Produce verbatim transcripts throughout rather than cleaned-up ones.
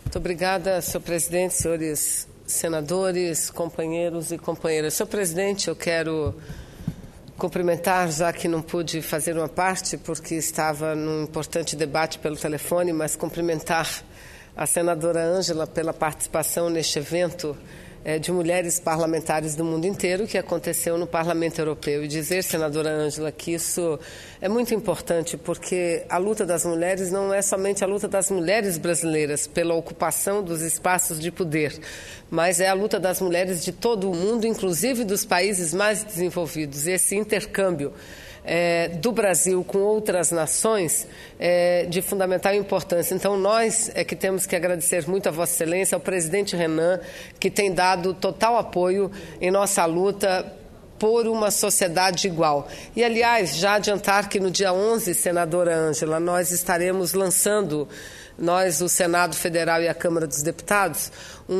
Muito obrigada, senhor presidente, senhores senadores, companheiros e companheiras. Senhor presidente, eu quero cumprimentar, já que não pude fazer uma parte, porque estava num importante debate pelo telefone, mas cumprimentar a senadora Ângela pela participação neste evento é, de mulheres parlamentares do mundo inteiro que aconteceu no Parlamento Europeu. E dizer, senadora Ângela, que isso é muito importante, porque a luta das mulheres não é somente a luta das mulheres brasileiras pela ocupação dos espaços de poder, mas é a luta das mulheres de todo o mundo, inclusive dos países mais desenvolvidos. E esse intercâmbio É, do Brasil com outras nações é, de fundamental importância. Então, nós é que temos que agradecer muito a Vossa Excelência, ao presidente Renan, que tem dado total apoio em nossa luta por uma sociedade igual. E, aliás, já adiantar que no dia onze, senadora Ângela, nós estaremos lançando, nós, o Senado Federal e a Câmara dos Deputados,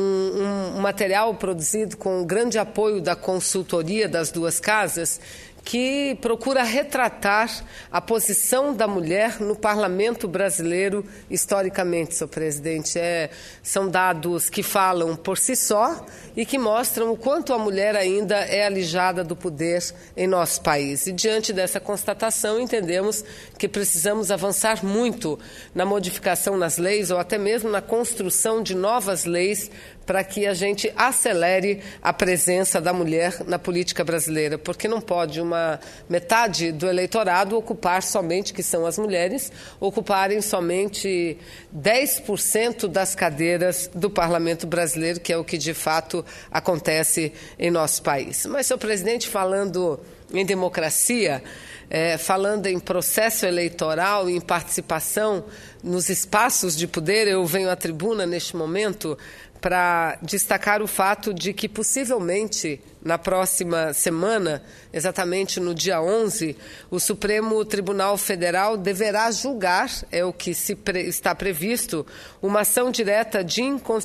um, um material produzido com grande apoio da consultoria das duas casas, que procura retratar a posição da mulher no parlamento brasileiro historicamente, senhor presidente. É, são dados que falam por si só e que mostram o quanto a mulher ainda é alijada do poder em nosso país. E diante dessa constatação, entendemos que precisamos avançar muito na modificação nas leis ou até mesmo na construção de novas leis para que a gente acelere a presença da mulher na política brasileira, porque não pode uma metade do eleitorado ocupar somente, que são as mulheres, ocuparem somente dez por cento das cadeiras do parlamento brasileiro, que é o que de fato acontece em nosso país. Mas, senhor presidente, falando em democracia, é, falando em processo eleitoral e em participação nos espaços de poder, eu venho à tribuna neste momento para destacar o fato de que, possivelmente, na próxima semana, exatamente no dia onze, o Supremo Tribunal Federal deverá julgar, é o que se pre- está previsto, uma ação direta de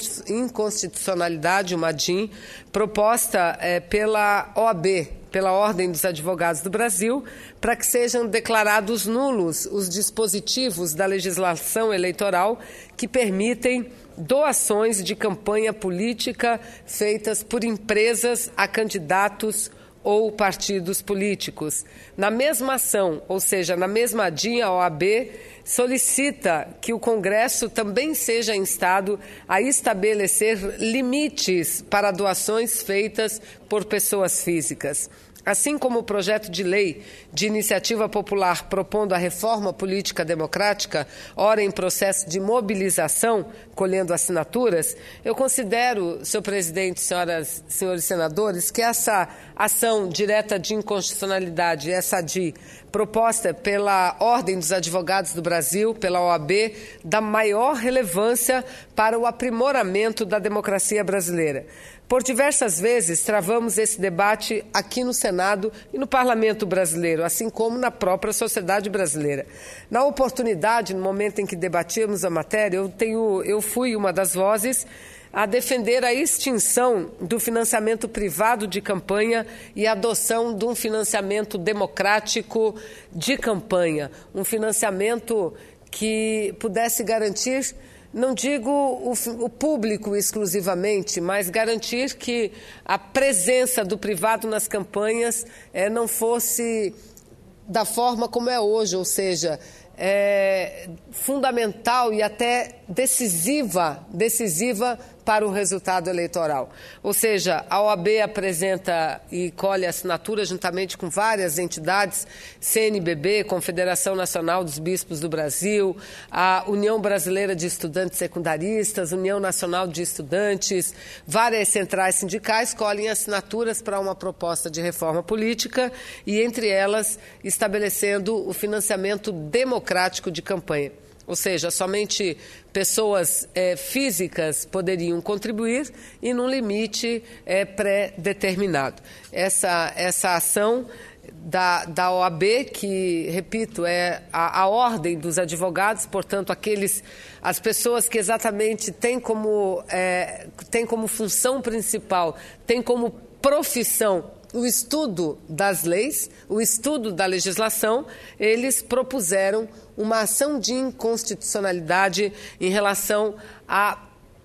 inconstitucionalidade, uma D I N, proposta é, pela O A B, pela Ordem dos Advogados do Brasil, para que sejam declarados nulos os dispositivos da legislação eleitoral que permitem doações de campanha política feitas por empresas a candidatos ou partidos políticos. Na mesma ação, ou seja, na mesma D I N, a O A B solicita que o Congresso também seja instado a estabelecer limites para doações feitas por pessoas físicas. Assim como o projeto de lei de iniciativa popular propondo a reforma política democrática, ora em processo de mobilização, colhendo assinaturas, eu considero, senhor presidente, senhoras, senhores senadores, que essa ação direta de inconstitucionalidade, essa D I, proposta pela Ordem dos Advogados do Brasil, pela O A B, da maior relevância para o aprimoramento da democracia brasileira. Por diversas vezes, travamos esse debate aqui no Senado e no Parlamento brasileiro, assim como na própria sociedade brasileira. Na oportunidade, no momento em que debatíamos a matéria, eu, tenho, eu fui uma das vozes a defender a extinção do financiamento privado de campanha e a adoção de um financiamento democrático de campanha, um financiamento que pudesse garantir, não digo o, o público exclusivamente, mas garantir que a presença do privado nas campanhas é, não fosse da forma como é hoje, ou seja, é fundamental e até decisiva, decisiva para o resultado eleitoral. Ou seja, a O A B apresenta e colhe assinatura juntamente com várias entidades, C N B B, Confederação Nacional dos Bispos do Brasil, a União Brasileira de Estudantes Secundaristas, União Nacional de Estudantes, várias centrais sindicais colhem assinaturas para uma proposta de reforma política e, entre elas, estabelecendo o financiamento democrático de campanha. Ou seja, somente pessoas é, físicas poderiam contribuir e num limite é, pré-determinado. Essa, essa ação da, da O A B, que, repito, é a, a ordem dos advogados, portanto, aqueles, as pessoas que exatamente têm como, é, têm como função principal, têm como profissão o estudo das leis, o estudo da legislação, eles propuseram uma ação de inconstitucionalidade em relação a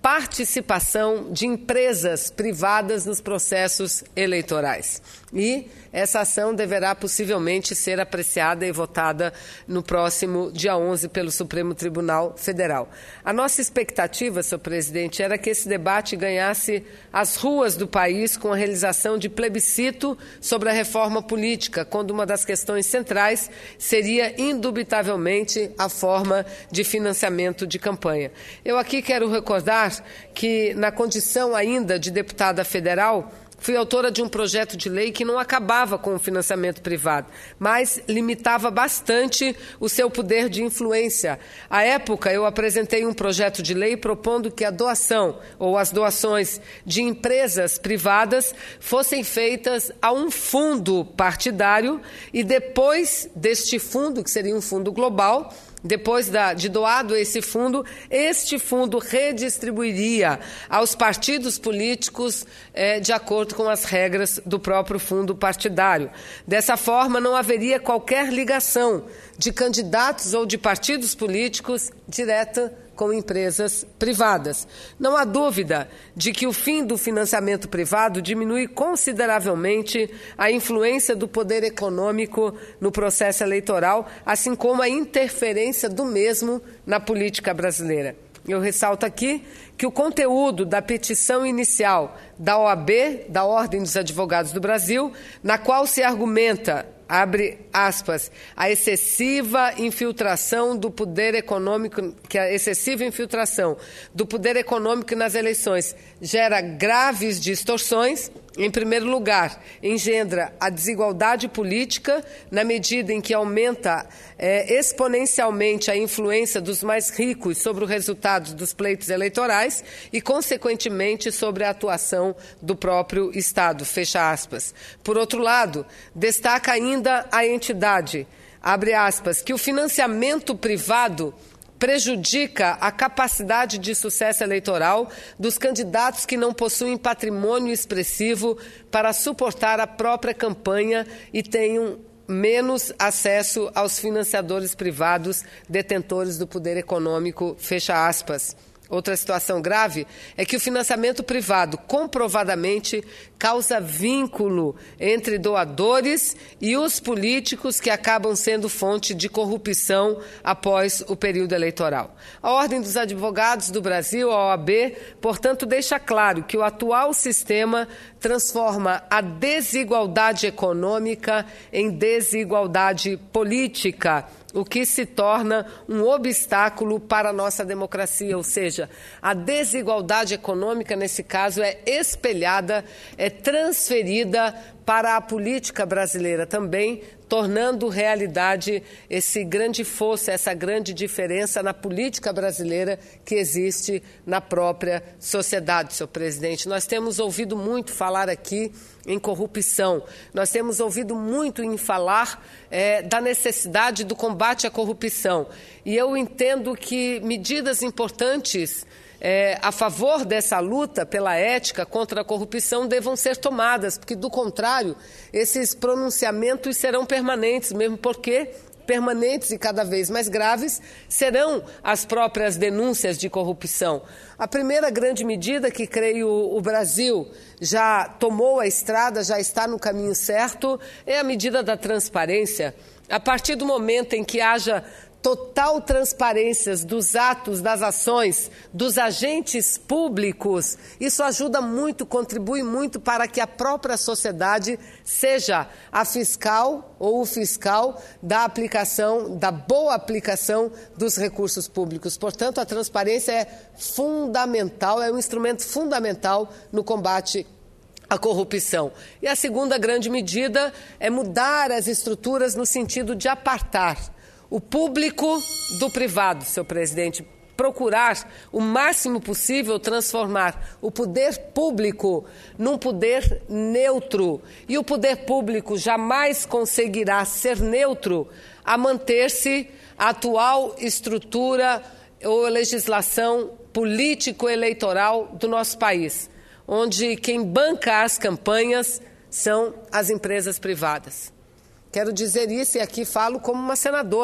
participação de empresas privadas nos processos eleitorais. E essa ação deverá possivelmente ser apreciada e votada no próximo dia onze pelo Supremo Tribunal Federal. A nossa expectativa, senhor presidente, era que esse debate ganhasse as ruas do país com a realização de plebiscito sobre a reforma política, quando uma das questões centrais seria, indubitavelmente, a forma de financiamento de campanha. Eu aqui quero recordar que, na condição ainda de deputada federal, fui autora de um projeto de lei que não acabava com o financiamento privado, mas limitava bastante o seu poder de influência. À época, eu apresentei um projeto de lei propondo que a doação ou as doações de empresas privadas fossem feitas a um fundo partidário e depois deste fundo, que seria um fundo global, depois da, de doado esse fundo, este fundo redistribuiria aos partidos políticos eh, de acordo com as regras do próprio fundo partidário. Dessa forma, não haveria qualquer ligação de candidatos ou de partidos políticos direta com empresas privadas. Não há dúvida de que o fim do financiamento privado diminui consideravelmente a influência do poder econômico no processo eleitoral, assim como a interferência do mesmo na política brasileira. Eu ressalto aqui que o conteúdo da petição inicial da O A B, da Ordem dos Advogados do Brasil, na qual se argumenta, abre aspas, a excessiva infiltração do poder econômico, que a excessiva infiltração do poder econômico nas eleições gera graves distorções. Em primeiro lugar, engendra a desigualdade política na medida em que aumenta é, exponencialmente a influência dos mais ricos sobre o resultado dos pleitos eleitorais e, consequentemente, sobre a atuação do próprio Estado, fecha aspas. Por outro lado, destaca ainda a entidade, abre aspas, que o financiamento privado prejudica a capacidade de sucesso eleitoral dos candidatos que não possuem patrimônio expressivo para suportar a própria campanha e tenham menos acesso aos financiadores privados detentores do poder econômico, fecha aspas. Outra situação grave é que o financiamento privado comprovadamente causa vínculo entre doadores e os políticos que acabam sendo fonte de corrupção após o período eleitoral. A Ordem dos Advogados do Brasil, a O A B, portanto, deixa claro que o atual sistema transforma a desigualdade econômica em desigualdade política, o que se torna um obstáculo para a nossa democracia, ou seja, a desigualdade econômica, nesse caso, é espelhada, é transferida para a política brasileira também, tornando realidade esse grande fosso, essa grande diferença na política brasileira que existe na própria sociedade, senhor presidente. Nós temos ouvido muito falar aqui em corrupção, nós temos ouvido muito em falar é, da necessidade do combate à corrupção. E eu entendo que medidas importantes É, a favor dessa luta pela ética contra a corrupção devam ser tomadas, porque, do contrário, esses pronunciamentos serão permanentes, mesmo porque permanentes e cada vez mais graves serão as próprias denúncias de corrupção. A primeira grande medida que, creio, o Brasil já tomou a estrada, já está no caminho certo, é a medida da transparência. A partir do momento em que haja total transparência dos atos, das ações, dos agentes públicos, isso ajuda muito, contribui muito para que a própria sociedade seja a fiscal ou o fiscal da aplicação, da boa aplicação dos recursos públicos. Portanto, a transparência é fundamental, é um instrumento fundamental no combate à corrupção. E a segunda grande medida é mudar as estruturas no sentido de apartar o público do privado, senhor presidente. Procurar o máximo possível transformar o poder público num poder neutro. E o poder público jamais conseguirá ser neutro a manter-se a atual estrutura ou legislação político-eleitoral do nosso país, onde quem banca as campanhas são as empresas privadas. Quero dizer isso, e aqui falo como uma senadora,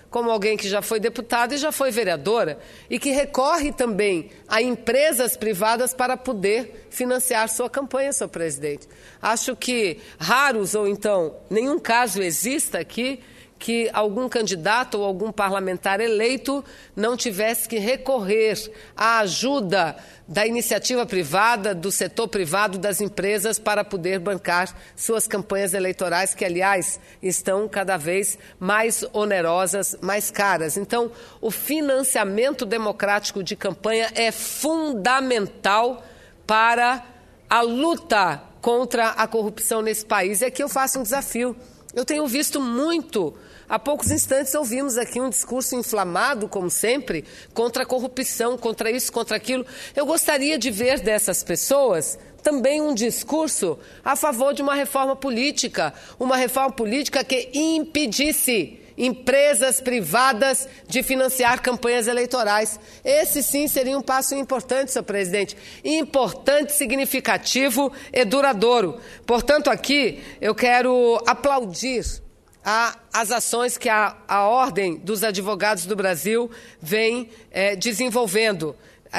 como alguém que já foi deputada e já foi vereadora, e que recorre também a empresas privadas para poder financiar sua campanha, senhor presidente. Acho que raros ou então nenhum caso exista aqui que algum candidato ou algum parlamentar eleito não tivesse que recorrer à ajuda da iniciativa privada, do setor privado, das empresas para poder bancar suas campanhas eleitorais, que, aliás, estão cada vez mais onerosas, mais caras. Então, o financiamento democrático de campanha é fundamental para a luta contra a corrupção nesse país. E aqui eu faço um desafio. Eu tenho visto muito. Há poucos instantes ouvimos aqui um discurso inflamado, como sempre, contra a corrupção, contra isso, contra aquilo. Eu gostaria de ver dessas pessoas também um discurso a favor de uma reforma política, uma reforma política que impedisse empresas privadas de financiar campanhas eleitorais. Esse sim seria um passo importante, senhor presidente, importante, significativo e duradouro. Portanto, aqui eu quero aplaudir a, as ações que a, a Ordem dos Advogados do Brasil vem é, desenvolvendo.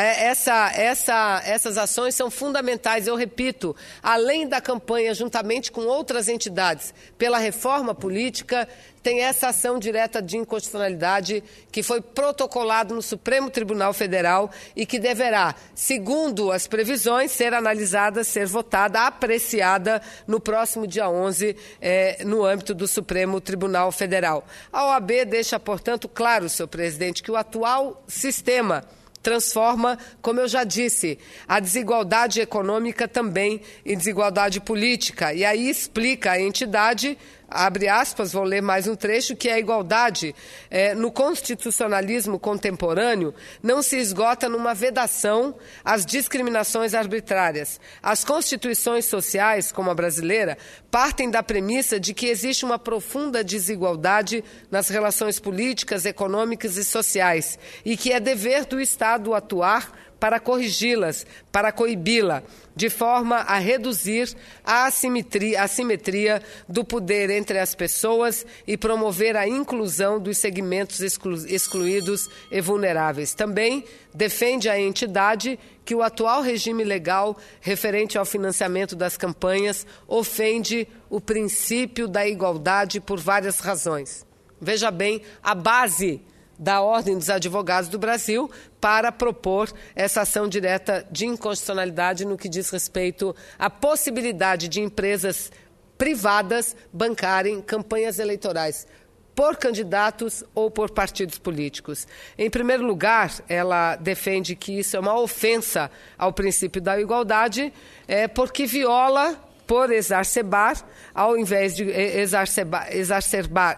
Essa, essa, essas ações são fundamentais, eu repito, além da campanha, juntamente com outras entidades, pela reforma política, tem essa ação direta de inconstitucionalidade que foi protocolado no Supremo Tribunal Federal e que deverá, segundo as previsões, ser analisada, ser votada, apreciada no próximo dia onze, eh, no âmbito do Supremo Tribunal Federal. A O A B deixa, portanto, claro, senhor presidente, que o atual sistema transforma, como eu já disse, a desigualdade econômica também em desigualdade política. E aí explica a entidade, abre aspas, vou ler mais um trecho, que a igualdade é, no constitucionalismo contemporâneo não se esgota numa vedação às discriminações arbitrárias. As constituições sociais, como a brasileira, partem da premissa de que existe uma profunda desigualdade nas relações políticas, econômicas e sociais e que é dever do Estado atuar para corrigi-las, para coibi-la, de forma a reduzir a assimetria, a assimetria do poder entre as pessoas e promover a inclusão dos segmentos exclu, excluídos e vulneráveis. Também defende a entidade que o atual regime legal referente ao financiamento das campanhas ofende o princípio da igualdade por várias razões. Veja bem, a base da Ordem dos Advogados do Brasil para propor essa ação direta de inconstitucionalidade no que diz respeito à possibilidade de empresas privadas bancarem campanhas eleitorais por candidatos ou por partidos políticos. Em primeiro lugar, ela defende que isso é uma ofensa ao princípio da igualdade, é, porque viola, por exacerbar, ao invés de exacerbar, exacerbar,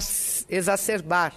exacerbar,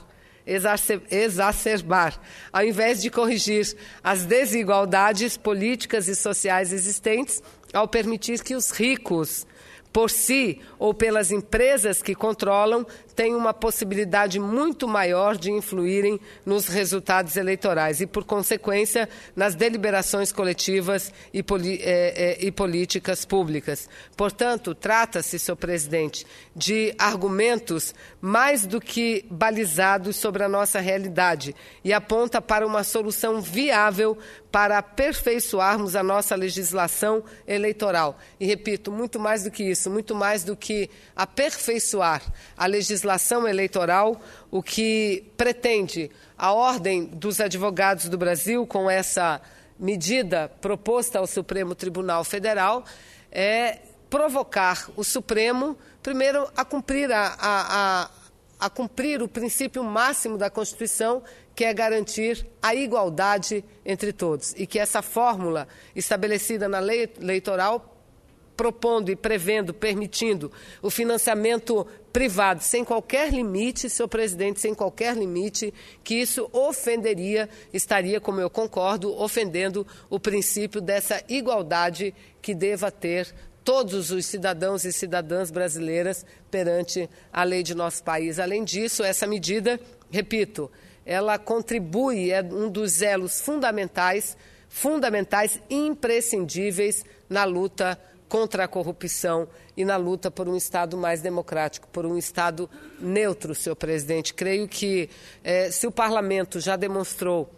exacerbar, ao invés de corrigir as desigualdades políticas e sociais existentes, ao permitir que os ricos, por si ou pelas empresas que controlam, têm uma possibilidade muito maior de influírem nos resultados eleitorais e, por consequência, nas deliberações coletivas e, é, é, e políticas públicas. Portanto, trata-se, senhor presidente, de argumentos mais do que balizados sobre a nossa realidade e aponta para uma solução viável para aperfeiçoarmos a nossa legislação eleitoral. E, repito, muito mais do que isso, muito mais do que aperfeiçoar a legislação eleitoral, o que pretende a Ordem dos Advogados do Brasil, com essa medida proposta ao Supremo Tribunal Federal, é provocar o Supremo, primeiro, a cumprir, a, a, a, a cumprir o princípio máximo da Constituição, que é garantir a igualdade entre todos, e que essa fórmula estabelecida na lei eleitoral, propondo e prevendo, permitindo o financiamento privado sem qualquer limite, senhor presidente, sem qualquer limite, que isso ofenderia, estaria, como eu concordo, ofendendo o princípio dessa igualdade que deva ter todos os cidadãos e cidadãs brasileiras perante a lei de nosso país. Além disso, essa medida, repito, ela contribui, é um dos elos fundamentais, fundamentais, imprescindíveis na luta contra a corrupção e na luta por um Estado mais democrático, por um Estado neutro, senhor presidente. Creio que, eh, se o Parlamento já demonstrou,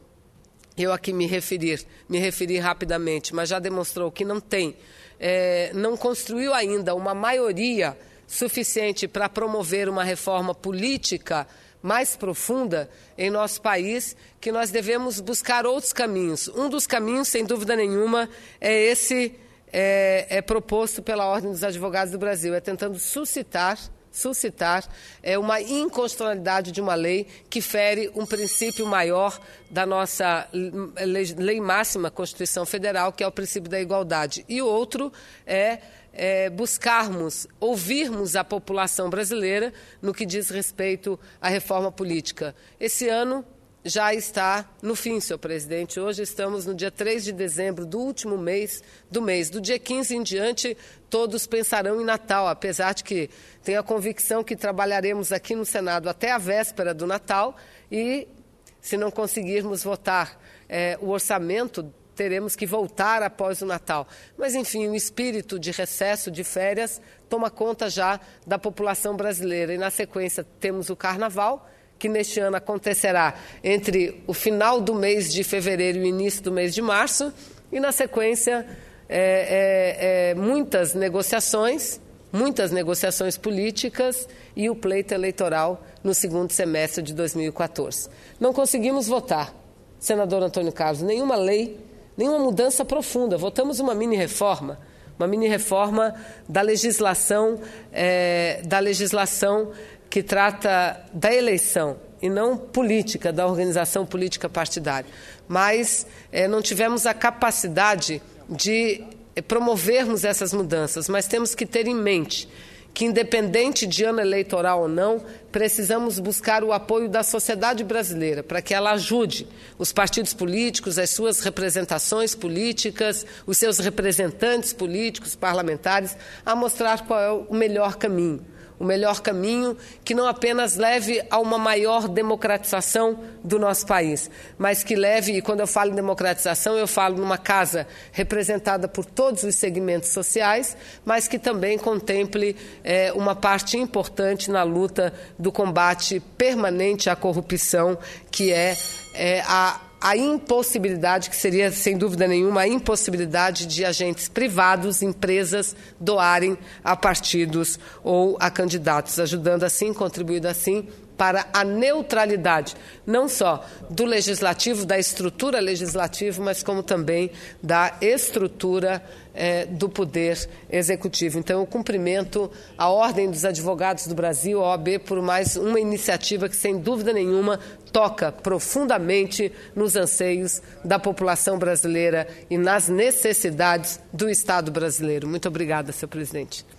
eu aqui me referir, me referi rapidamente, mas já demonstrou que não tem, eh, não construiu ainda uma maioria suficiente para promover uma reforma política mais profunda em nosso país, que nós devemos buscar outros caminhos. Um dos caminhos, sem dúvida nenhuma, é esse é, é proposto pela Ordem dos Advogados do Brasil, é tentando suscitar, suscitar é, uma inconstitucionalidade de uma lei que fere um princípio maior da nossa lei, lei máxima, Constituição Federal, que é o princípio da igualdade. E o outro é É, buscarmos, ouvirmos a população brasileira no que diz respeito à reforma política. Esse ano já está no fim, senhor presidente. Hoje estamos no dia três de dezembro do último mês do mês. Do dia quinze em diante, todos pensarão em Natal, apesar de que tenho a convicção que trabalharemos aqui no Senado até a véspera do Natal e, se não conseguirmos votar é, o orçamento, teremos que voltar após o Natal. Mas, enfim, o espírito de recesso, de férias, toma conta já da população brasileira. E, na sequência, temos o Carnaval, que neste ano acontecerá entre o final do mês de fevereiro e o início do mês de março. E, na sequência, é, é, é, muitas negociações, muitas negociações políticas e o pleito eleitoral no segundo semestre de dois mil e quatorze. Não conseguimos votar, senador Antônio Carlos, nenhuma lei, nenhuma mudança profunda. Votamos uma mini-reforma, uma mini-reforma da legislação, é, da legislação que trata da eleição e não política, da organização política partidária. Mas é, não tivemos a capacidade de promovermos essas mudanças, mas temos que ter em mente que, independente de ano eleitoral ou não, precisamos buscar o apoio da sociedade brasileira para que ela ajude os partidos políticos, as suas representações políticas, os seus representantes políticos, parlamentares, a mostrar qual é o melhor caminho. O melhor caminho que não apenas leve a uma maior democratização do nosso país, mas que leve, e quando eu falo em democratização, eu falo numa casa representada por todos os segmentos sociais, mas que também contemple é, uma parte importante na luta do combate permanente à corrupção, que é, é a a impossibilidade, que seria, sem dúvida nenhuma, a impossibilidade de agentes privados, empresas, doarem a partidos ou a candidatos, ajudando assim, contribuindo assim para a neutralidade, não só do legislativo, da estrutura legislativa, mas como também da estrutura eh, do poder executivo. Então, eu cumprimento a Ordem dos Advogados do Brasil, a O A B, por mais uma iniciativa que, sem dúvida nenhuma, toca profundamente nos anseios da população brasileira e nas necessidades do Estado brasileiro. Muito obrigada, senhor presidente.